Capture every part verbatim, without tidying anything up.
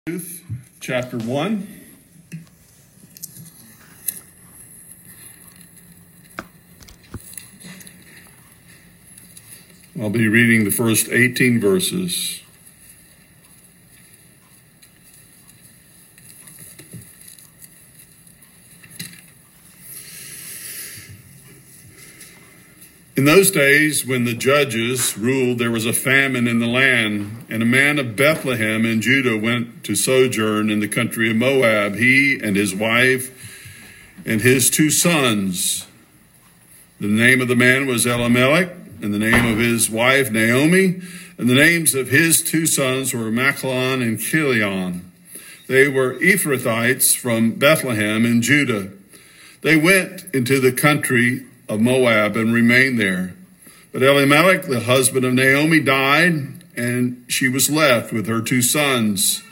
Ruth, chapter one. I'll be reading the first eighteen verses. In those days, when the judges ruled, there was a famine in the land, and a man of Bethlehem in Judah went to sojourn in the country of Moab, he and his wife and his two sons. The name of the man was Elimelech, and the name of his wife Naomi, and the names of his two sons were Machlon and Chilion. They were Ephrathites from Bethlehem in Judah. They went into the country of Moab and remained there. But Elimelech, the husband of Naomi, died, and she was left with her two sons.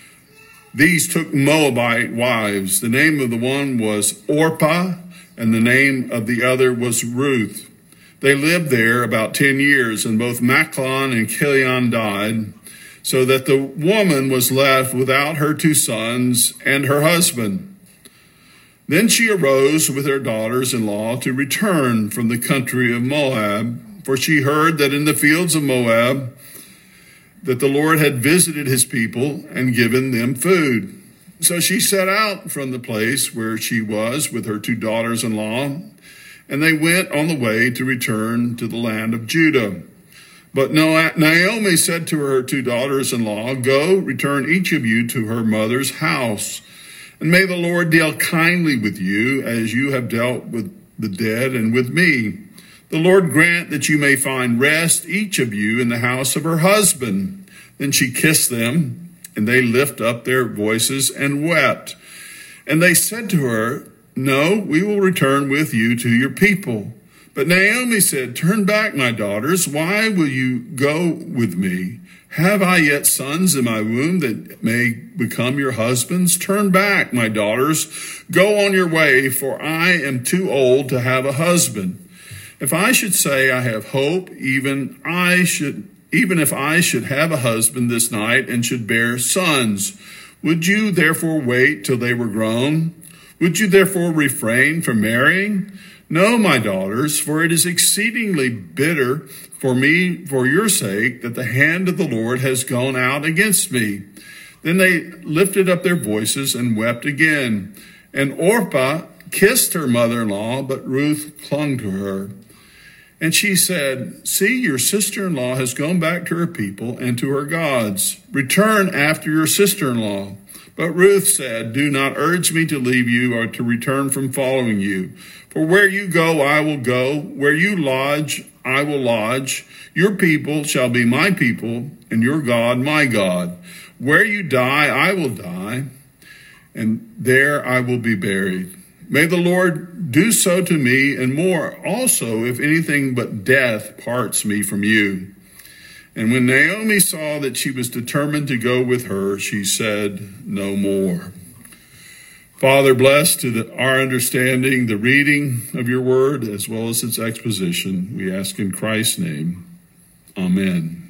These took Moabite wives. The name of the one was Orpah, and the name of the other was Ruth. They lived there about ten years, and both Machlon and Chilion died, so that the woman was left without her two sons and her husband. Then she arose with her daughters-in-law to return from the country of Moab, for she heard that in the fields of Moab that the Lord had visited his people and given them food. So she set out from the place where she was with her two daughters-in-law, and they went on the way to return to the land of Judah. But Naomi said to her two daughters-in-law, "Go, return each of you to her mother's house. And may the Lord deal kindly with you as you have dealt with the dead and with me. The Lord grant that you may find rest, each of you, in the house of her husband." Then she kissed them, and they lifted up their voices and wept. And they said to her, "No, we will return with you to your people." But Naomi said, "Turn back, my daughters. Why will you go with me? Have I yet sons in my womb that may become your husbands? Turn back, my daughters. Go on your way, for I am too old to have a husband. If I should say I have hope, even I should, even if I should have a husband this night and should bear sons, would you therefore wait till they were grown? Would you therefore refrain from marrying? No, my daughters, for it is exceedingly bitter for me, for your sake, that the hand of the Lord has gone out against me." Then they lifted up their voices and wept again. And Orpah kissed her mother-in-law, but Ruth clung to her. And she said, "See, your sister-in-law has gone back to her people and to her gods. Return after your sister-in-law." But Ruth said, "Do not urge me to leave you or to return from following you. For where you go, I will go. Where you lodge, I will lodge. Your people shall be my people, and your God my God. Where you die, I will die, and there I will be buried. May the Lord do so to me, and more also, if anything but death parts me from you." And when Naomi saw that she was determined to go with her, she said no more. Father, bless to the, our understanding the reading of your word as well as its exposition. We ask in Christ's name. Amen.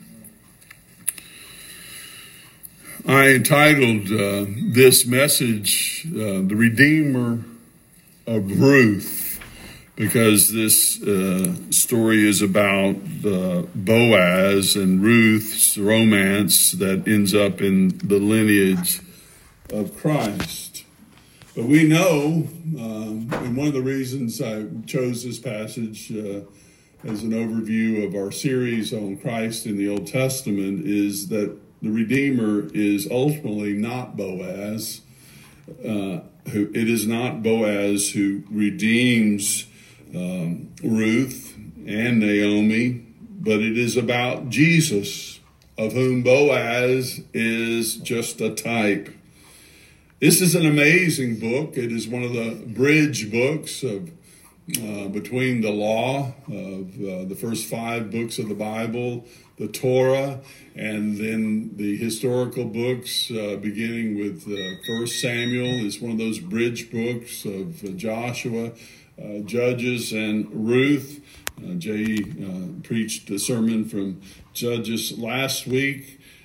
I entitled uh, this message, uh, The Redeemer of Ruth, because this uh, story is about uh, Boaz and Ruth's romance that ends up in the lineage of Christ. But we know, um, and one of the reasons I chose this passage uh, as an overview of our series on Christ in the Old Testament is that the Redeemer is ultimately not Boaz. Uh, who, it is not Boaz who redeems um, Ruth and Naomi, but it is about Jesus, of whom Boaz is just a type. This is an amazing book. It is one of the bridge books of uh, between the law of uh, the first five books of the Bible, the Torah, and then the historical books, uh, beginning with uh, First Samuel. It's one of those bridge books of uh, Joshua, uh, Judges, and Ruth. Uh, Jay uh, preached a sermon from Judges last week.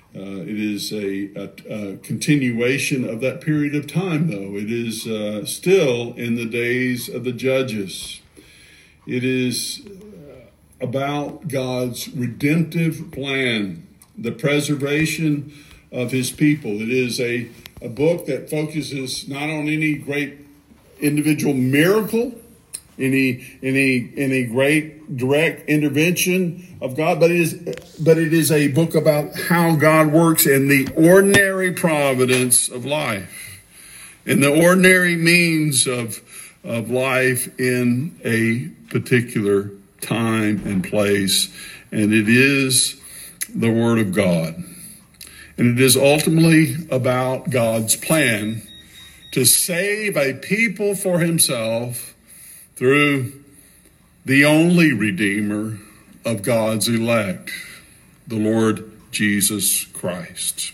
Uh, it is a, a, a continuation of that period of time, though. It is uh, still in the days of the judges. It is about God's redemptive plan, the preservation of his people. It is a, a book that focuses not on any great individual miracle, any any any great direct intervention of God, but it is but it is a book about how God works in the ordinary providence of life, in the ordinary means of of life in a particular time and place, and it is the Word of God. And it is ultimately about God's plan to save a people for himself through the only Redeemer of God's elect, the Lord Jesus Christ.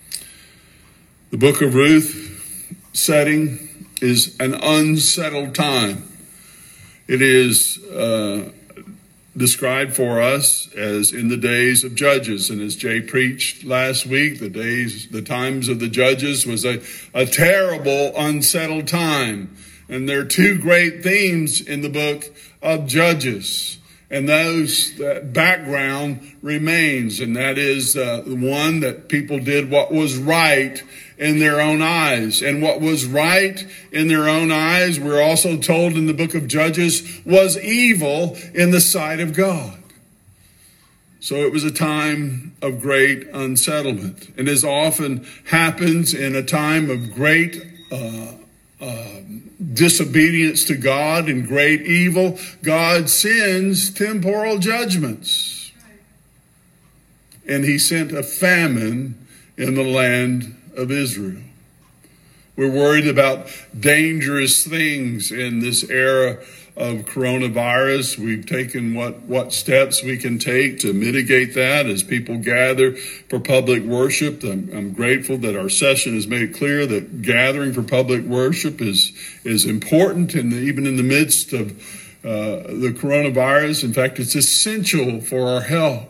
The book of Ruth setting is an unsettled time. It is uh, described for us as in the days of Judges. And as Jay preached last week, the days, the times of the Judges was a, a terrible, unsettled time. And there are two great themes in the book of Judges. And those, that background remains. And that is uh, the one that people did what was right in their own eyes. And what was right in their own eyes, we're also told in the book of Judges, was evil in the sight of God. So it was a time of great unsettlement. And as often happens in a time of great uh, uh, disobedience to God and great evil, God sends temporal judgments. And he sent a famine in the land of Israel. We're worried about dangerous things in this era of coronavirus. We've taken what, what steps we can take to mitigate that as people gather for public worship. I'm, I'm grateful that our session has made it clear that gathering for public worship is, is important, and even in the midst of uh, the coronavirus. In fact, it's essential for our health,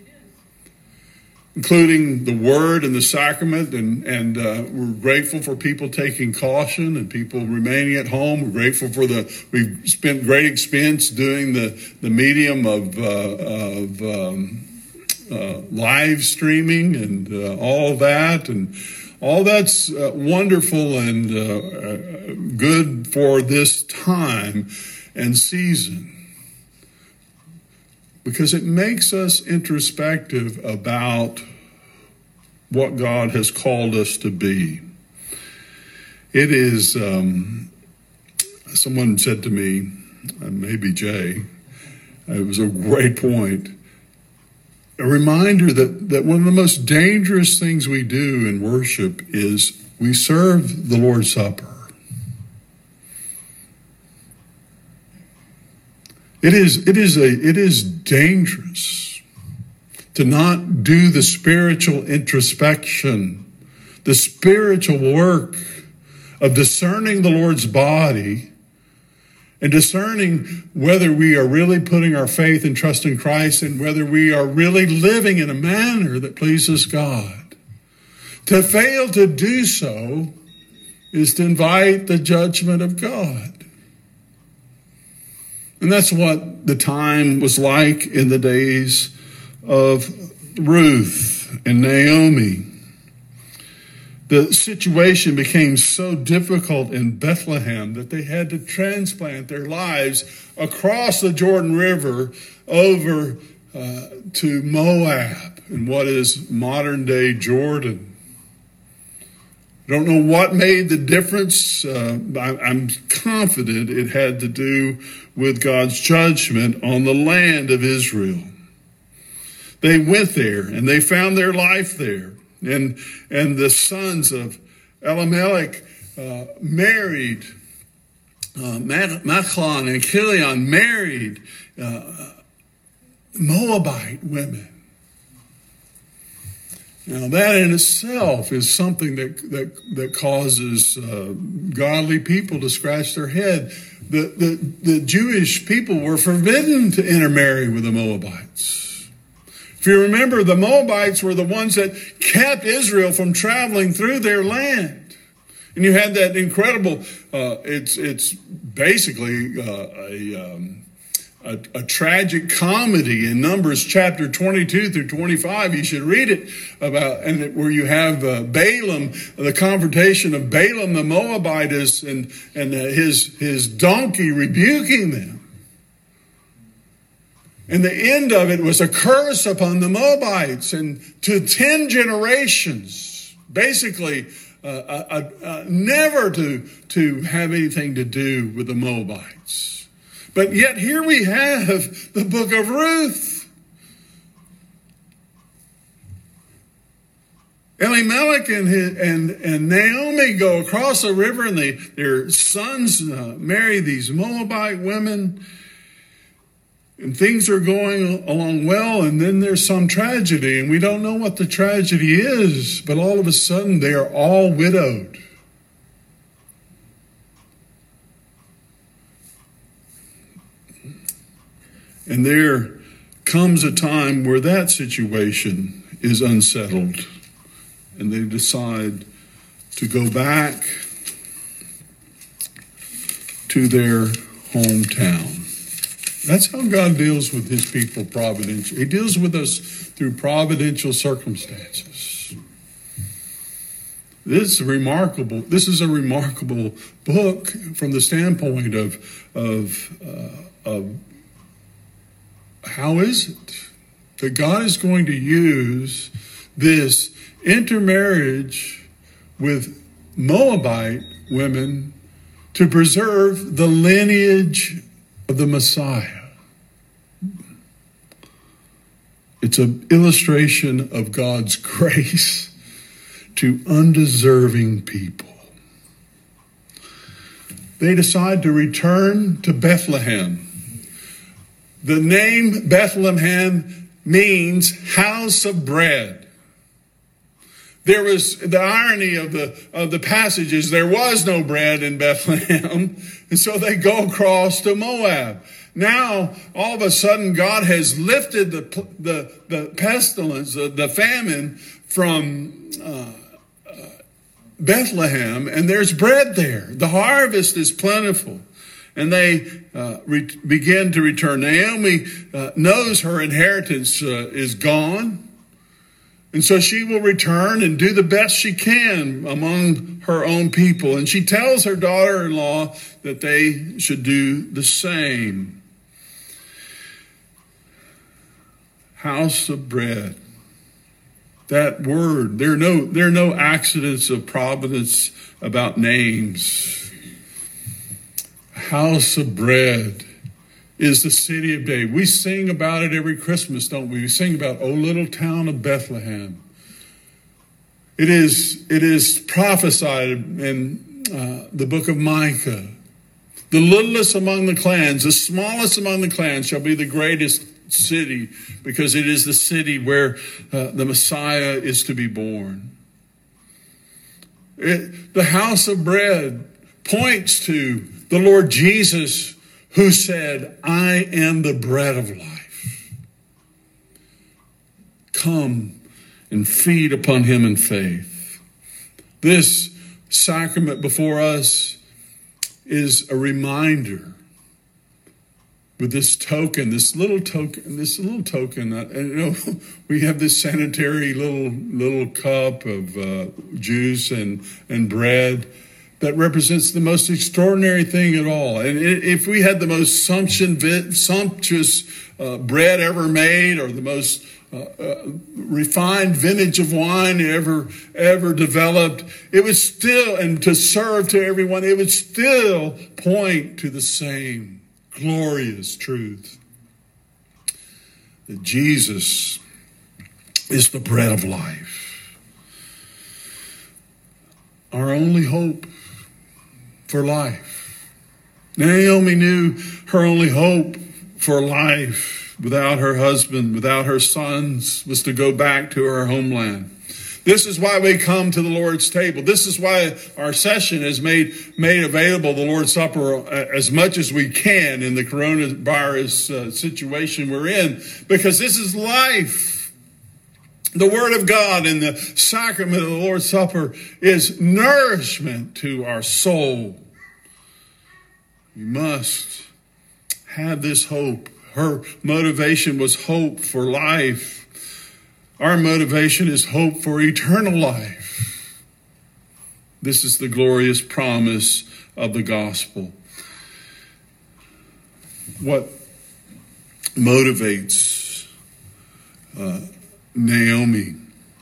including the word and the sacrament, and, and uh, we're grateful for people taking caution and people remaining at home. We're grateful for the, we've spent great expense doing the, the medium of, uh, of um, uh, live streaming and uh, all that. And all that's uh, wonderful and uh, uh, good for this time and season, because it makes us introspective about what God has called us to be. It is, um, someone said to me, uh, maybe Jay, it was a great point, a reminder that, that one of the most dangerous things we do in worship is we serve the Lord's Supper. It is, it is a, it is dangerous to not do the spiritual introspection, the spiritual work of discerning the Lord's body and discerning whether we are really putting our faith and trust in Christ and whether we are really living in a manner that pleases God. To fail to do so is to invite the judgment of God. And that's what the time was like in the days of Ruth and Naomi. The situation became so difficult in Bethlehem that they had to transplant their lives across the Jordan River over uh, to Moab, in what is modern-day Jordan. I don't know what made the difference. Uh, I, I'm confident it had to do with God's judgment on the land of Israel. They went there and they found their life there. And, and the sons of Elimelech uh, married, uh, Machlon and Chilion married uh, Moabite women. Now, that in itself is something that that, that causes uh, godly people to scratch their head. The, the, the Jewish people were forbidden to intermarry with the Moabites. If you remember, the Moabites were the ones that kept Israel from traveling through their land. And you had that incredible, uh, it's it's basically uh, a, um, a a tragic comedy in Numbers chapter twenty-two through twenty-five. You should read it about, and it, where you have uh, Balaam, the confrontation of Balaam the Moabitess and and uh, his his donkey rebuking them. And the end of it was a curse upon the Moabites and to ten generations, basically uh, uh, uh, uh, never to, to have anything to do with the Moabites. But yet here we have the book of Ruth. Elimelech and, his, and, and Naomi go across the river, and they, their sons uh, marry these Moabite women. And things are going along well, and then there's some tragedy, and we don't know what the tragedy is, but all of a sudden they are all widowed. And there comes a time where that situation is unsettled, and they decide to go back to their hometown. That's how God deals with his people providentially. He deals with us through providential circumstances. This is remarkable. This is a remarkable book from the standpoint of, of, uh, of how is it that God is going to use this intermarriage with Moabite women to preserve the lineage of the Messiah. It's an illustration of God's grace to undeserving people. They decide to return to Bethlehem. The name Bethlehem means house of bread. There was the irony of the of the passage is there was no bread in Bethlehem, and so they go across to Moab. Now, all of a sudden, God has lifted the the, the pestilence, the, the famine from uh, uh, Bethlehem, and there's bread there. The harvest is plentiful, and they uh, re- begin to return. Naomi uh, knows her inheritance uh, is gone. And so she will return and do the best she can among her own people. And she tells her daughter-in-law that they should do the same. House of bread. That word, there are no, there are no accidents of providence about names. House of bread is the city of David. We sing about it every Christmas, don't we? We sing about, O little town of Bethlehem. It is, it is prophesied in uh, the book of Micah. The littlest among the clans, the smallest among the clans shall be the greatest city, because it is the city where uh, the Messiah is to be born. It, the house of bread points to the Lord Jesus, who said, I am the bread of life. Come and feed upon him in faith. This sacrament before us is a reminder with this token, this little token, this little token. Uh, you know, we have this sanitary little little cup of uh, juice and, and bread that represents the most extraordinary thing at all. And if we had the most sumptuous uh, bread ever made, or the most uh, uh, refined vintage of wine ever ever developed, it would still, and to serve to everyone, it would still point to the same glorious truth, that Jesus is the bread of life. Our only hope for life. Naomi knew her only hope for life without her husband, without her sons, was to go back to her homeland. This is why we come to the Lord's table. This is why our session has made, made available the Lord's Supper as much as we can in the coronavirus uh, situation we're in, because this is life. The Word of God and the sacrament of the Lord's Supper is nourishment to our soul. You must have this hope. Her motivation was hope for life. Our motivation is hope for eternal life. This is the glorious promise of the gospel. What motivates uh, Naomi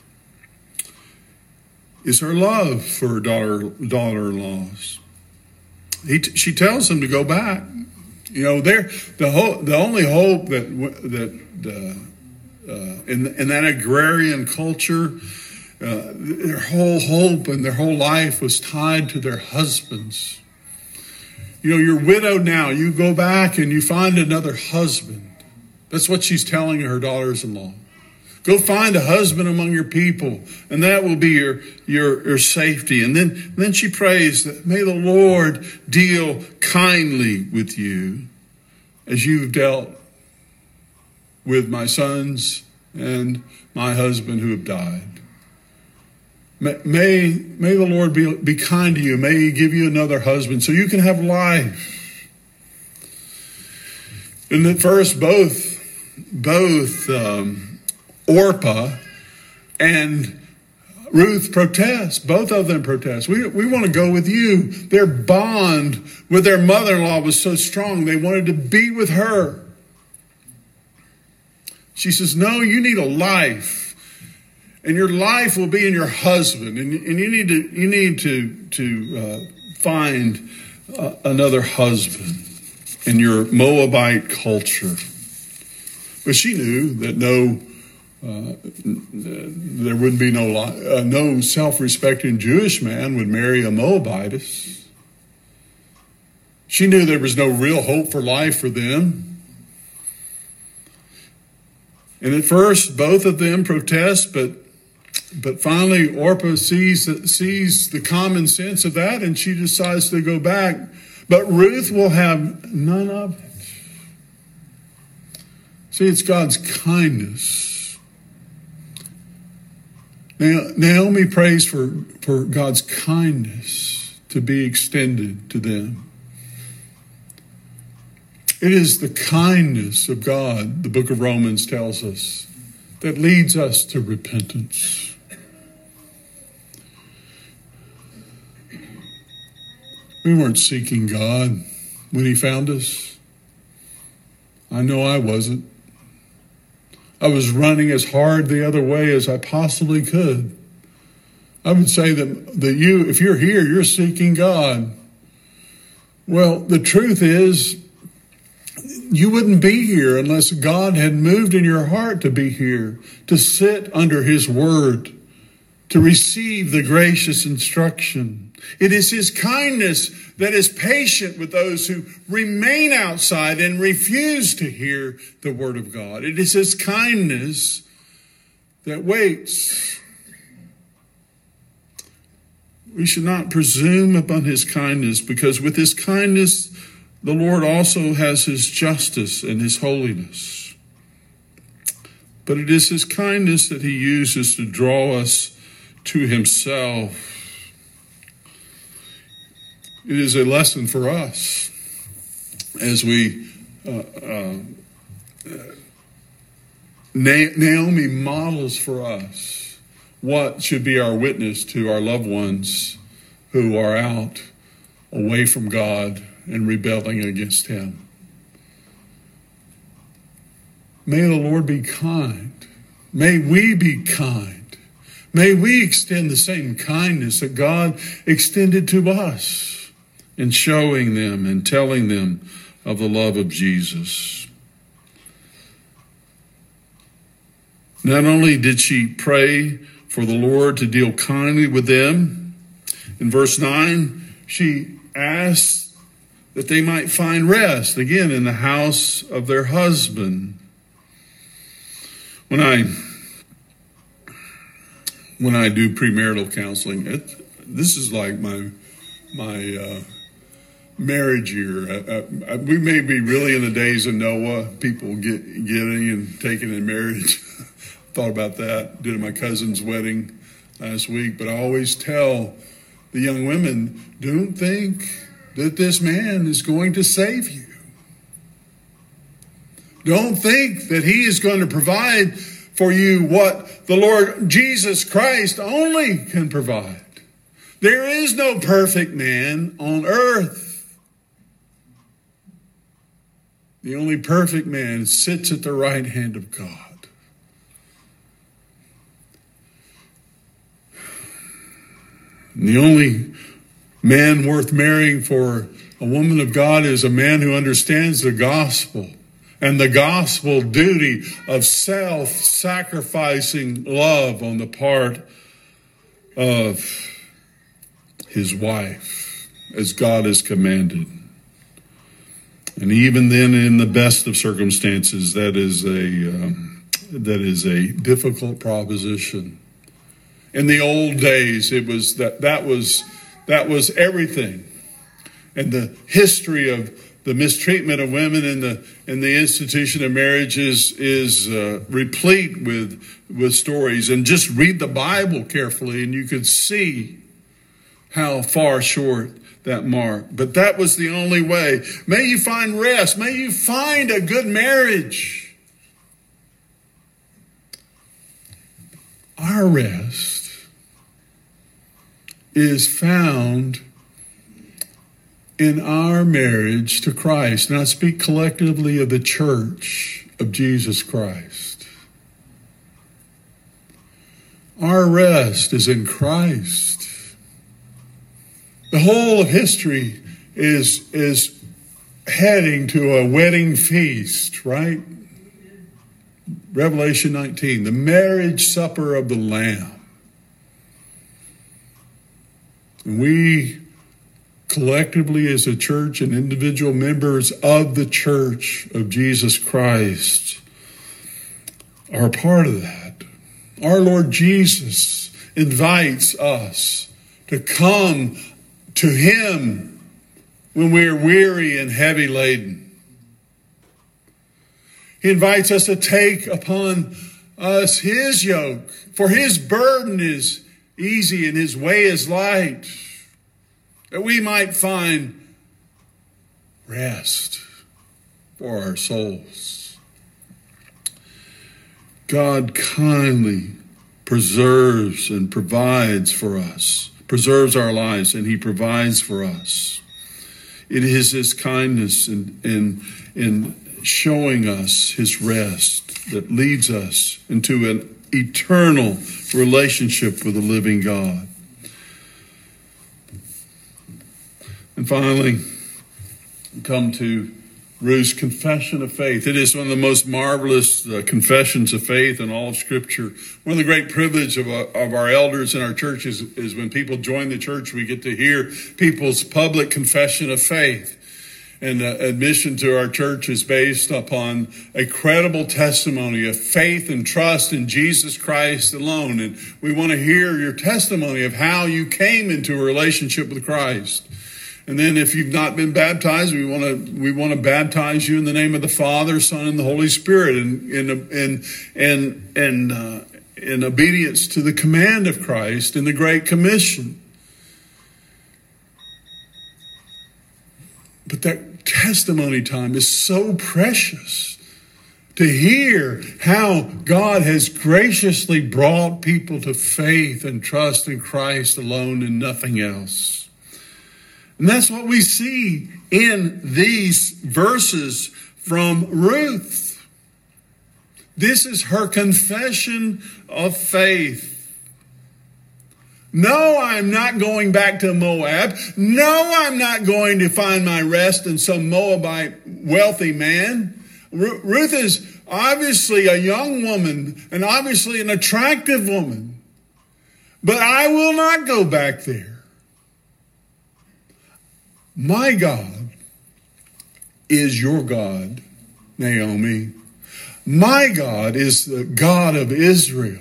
is her love for her daughter, daughter-in-laws. He, she tells them to go back. You know, they're the ho- the only hope that that uh, uh, in in that agrarian culture, uh, their whole hope and their whole life was tied to their husbands. You know, you're widowed now. You go back and you find another husband. That's what she's telling her daughters-in-law. Go find a husband among your people, and that will be your, your, your safety. And then, and then she prays that may the Lord deal kindly with you as you've dealt with my sons and my husband who have died. May, may, may the Lord be, be kind to you. May he give you another husband so you can have life. And at first, both, both, um, Orpah and Ruth protest. Both of them protest. We, we want to go with you. Their bond with their mother-in-law was so strong. They wanted to be with her. She says, no, you need a life. And your life will be in your husband. And, and you need to, you need to, to uh, find uh, another husband in your Moabite culture. But she knew that no Uh, there wouldn't be no uh, no self-respecting Jewish man would marry a Moabitess. She knew there was no real hope for life for them. And at first, both of them protest, but but finally Orpah sees sees the common sense of that, and she decides to go back. But Ruth will have none of it. See, it's God's kindness. Naomi prays for, for God's kindness to be extended to them. It is the kindness of God, the book of Romans tells us, that leads us to repentance. We weren't seeking God when he found us. I know I wasn't. I was running as hard the other way as I possibly could. I would say that, that you, if you're here, you're seeking God. Well, the truth is, you wouldn't be here unless God had moved in your heart to be here, to sit under his word, to receive the gracious instruction. It is his kindness that is patient with those who remain outside and refuse to hear the word of God. It is his kindness that waits. We should not presume upon his kindness, because with his kindness, the Lord also has his justice and his holiness. But it is his kindness that he uses to draw us to himself. It is a lesson for us as we, uh, uh, Naomi models for us what should be our witness to our loved ones who are out away from God and rebelling against him. May the Lord be kind. May we be kind. May we extend the same kindness that God extended to us, in showing them and telling them of the love of Jesus. Not only did she pray for the Lord to deal kindly with them, in verse nine, she asked that they might find rest, again, in the house of their husband. When I when I do premarital counseling, it, this is like my my uh, marriage year. Uh, uh, we may be really in the days of Noah, people get getting and taking in marriage. thought about that. Did at my cousin's wedding last week. But I always tell the young women, don't think that this man is going to save you. Don't think that he is going to provide for you what the Lord Jesus Christ only can provide. There is no perfect man on earth. The only perfect man sits at the right hand of God. And the only man worth marrying for a woman of God is a man who understands the gospel and the gospel duty of self-sacrificing love on the part of his wife, as God has commanded. And even then, in the best of circumstances, that is a um, that is a difficult proposition. In the old days, it was that that was that was everything, and the history of the mistreatment of women in the in the institution of marriage is is uh, replete with with stories. And just read the Bible carefully, and you could see how far short that mark. But that was the only way. May you find rest. May you find a good marriage. Our rest is found in our marriage to Christ. And I speak collectively of the church of Jesus Christ. Our rest is in Christ. The whole of history is, is heading to a wedding feast, right? Revelation nineteen, the marriage supper of the Lamb. And we collectively as a church and individual members of the church of Jesus Christ are part of that. Our Lord Jesus invites us to come to him when we are weary and heavy laden. He invites us to take upon us his yoke, for his burden is easy and his way is light, that we might find rest for our souls. God kindly preserves and provides for us, preserves our lives, and he provides for us. It is his kindness in, in, in showing us his rest that leads us into an eternal relationship with the living God. And finally, come to Ruth's confession of faith. It is one of the most marvelous uh, confessions of faith in all of Scripture. One of the great privilege of, uh, of our elders in our churches is, is when people join the church, we get to hear people's public confession of faith. And uh, admission to our church is based upon a credible testimony of faith and trust in Jesus Christ alone. And we want to hear your testimony of how you came into a relationship with Christ. And then if you've not been baptized, we want to we want to baptize you in the name of the Father, Son, and the Holy Spirit, in in in in in, uh, in obedience to the command of Christ in the Great Commission. But that testimony time is so precious, to hear how God has graciously brought people to faith and trust in Christ alone and nothing else. And that's what we see in these verses from Ruth. This is her confession of faith. No, I'm not going back to Moab. No, I'm not going to find my rest in some Moabite wealthy man. Ruth is obviously a young woman and obviously an attractive woman. But I will not go back there. My God is your God, Naomi. My God is the God of Israel.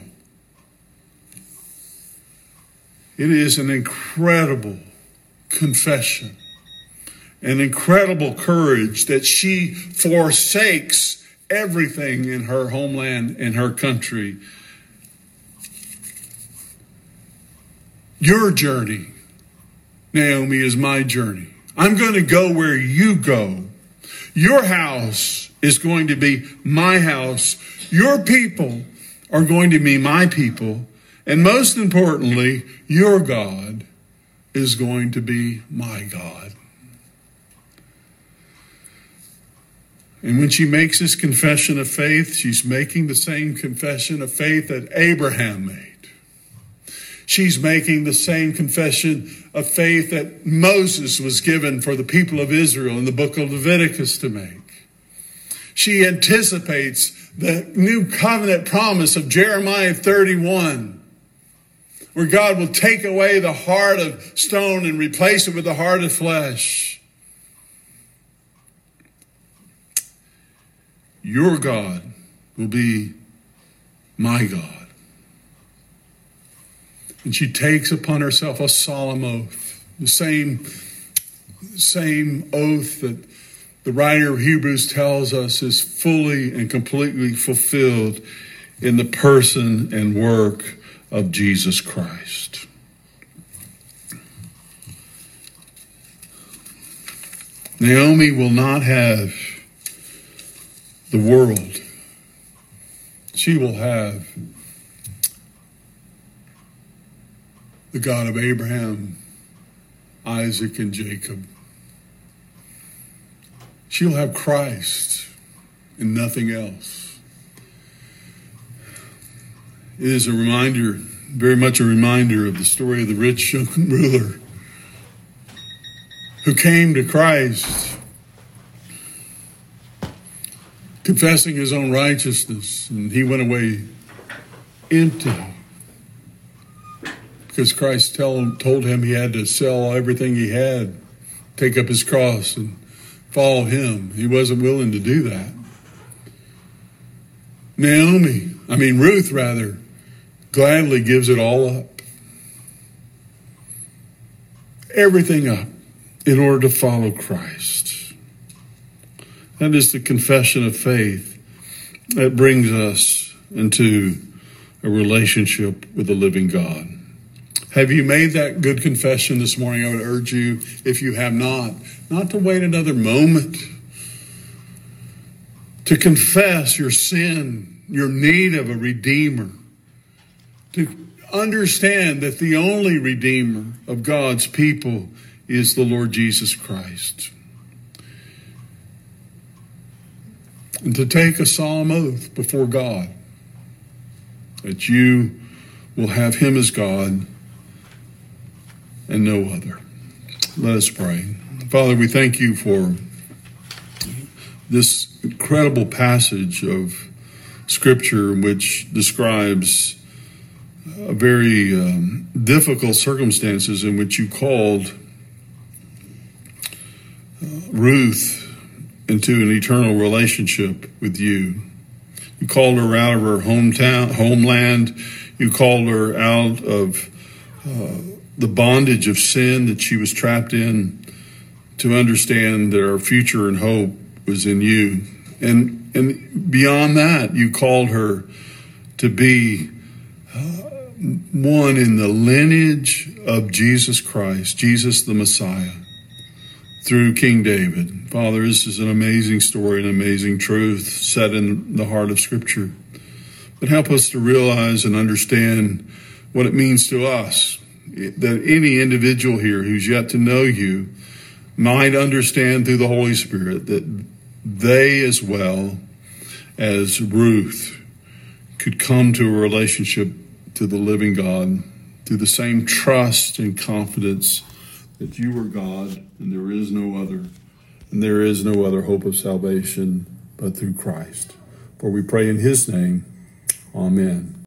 It is an incredible confession, an incredible courage that she forsakes everything in her homeland and her country Your journey, Naomi, is my journey. I'm going to go where you go. Your house is going to be my house. Your people are going to be my people. And most importantly, your God is going to be my God. And when she makes this confession of faith, she's making the same confession of faith that Abraham made. She's making the same confession of faith that Moses was given for the people of Israel in the book of Leviticus to make. She anticipates the new covenant promise of Jeremiah thirty-one, where God will take away the heart of stone and replace it with the heart of flesh. Your God will be my God. And she takes upon herself a solemn oath, the same, same oath that the writer of Hebrews tells us is fully and completely fulfilled in the person and work of Jesus Christ. Naomi will not have the world. She will have the God of Abraham, Isaac, and Jacob. She'll have Christ and nothing else. It is a reminder, very much a reminder of the story of the rich young ruler who came to Christ confessing his own righteousness, and he went away empty because Christ tell, told him he had to sell everything he had, take up his cross, and follow him. He wasn't willing to do that. Naomi, I mean Ruth rather, gladly gives it all up. Everything up in order to follow Christ. That is the confession of faith that brings us into a relationship with the living God. Have you made that good confession this morning? I would urge you, if you have not, not to wait another moment, to confess your sin, your need of a Redeemer, to understand that the only Redeemer of God's people is the Lord Jesus Christ. And to take a solemn oath before God that you will have him as God and no other. Let us pray. Father, we thank you for this incredible passage of Scripture which describes a very um, difficult circumstances in which you called uh, Ruth into an eternal relationship with you. You called her out of her hometown, homeland. You called her out of uh, the bondage of sin that she was trapped in, to understand that our future and hope was in you. And and beyond that, you called her to be uh, one in the lineage of Jesus Christ, Jesus the Messiah, through King David. Father, this is an amazing story, an amazing truth set in the heart of Scripture. But help us to realize and understand what it means to us, that any individual here who's yet to know you might understand through the Holy Spirit that they as well as Ruth could come to a relationship to the living God through the same trust and confidence that you are God and there is no other, and there is no other hope of salvation but through Christ. For we pray in his name, amen.